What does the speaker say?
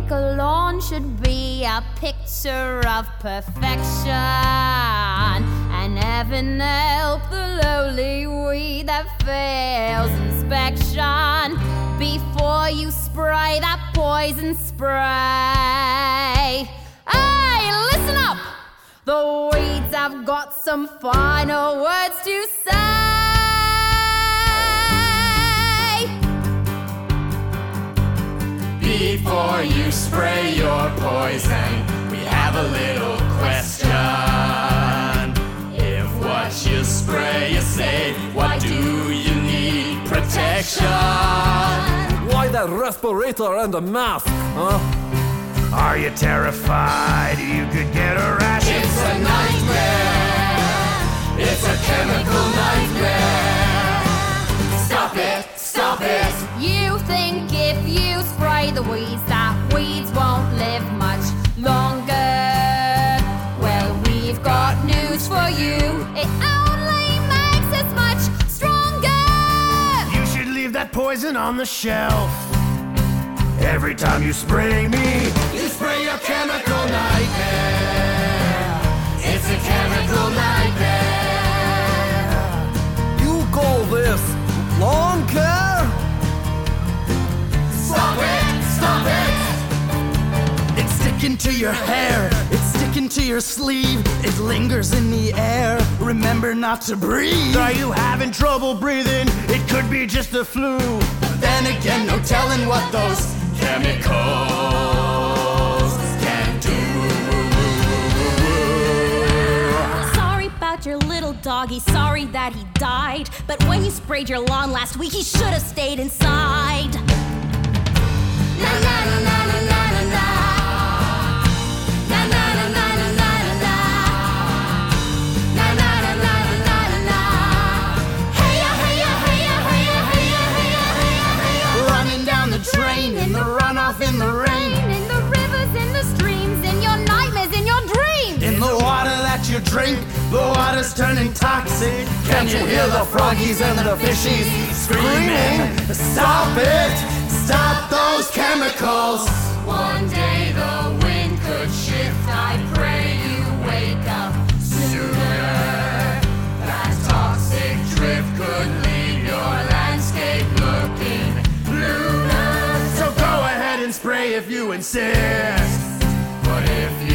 think a lawn should be a picture of perfection, and heaven help the lowly weed that fails inspection before you spray that poison spray. Hey, listen up! The weeds have got some final words to say. Before you spray your poison, we have a little question. If what you spray is safe, why do you need protection? Why that respirator and a mask, huh? Are you terrified you could get a rash? It's a nightmare. It's a chemical nightmare. Stop it, stop it. You think if you spray the weeds that weeds won't live much longer? Well, we've got news for you. It only makes us much stronger. You should leave that poison on the shelf. Every time you spray me, You spray a chemical nightmare. It's a chemical nightmare. You call this lawn care? Stop it, stop it. It's sticking to your hair, it's sticking to your sleeve, it lingers in the air. Remember not to breathe. are you having trouble breathing? It could be just a flu. Then again, no telling what those Chemicals can do. Sorry about your little doggy, sorry that he died. But when you sprayed your lawn last week, he should have stayed inside. Na na na na na na na na. Na na na na na na na na. Na na na na na na na. Hey ya, hey ya, hey ya, hey ya, hey ya, hey ya, hey ya, hey ya. running down the drain, in the runoff, in the rain, In the rivers, in the streams, in your nightmares, in your dreams. in the water that you drink. The water's turning toxic. Can't you hear the froggies and the fishies screaming? Stop it! Stop those chemicals! One day the wind could shift. I pray you wake up sooner. That toxic drift could leave your landscape looking lunar. So go ahead and spray if you insist. But if you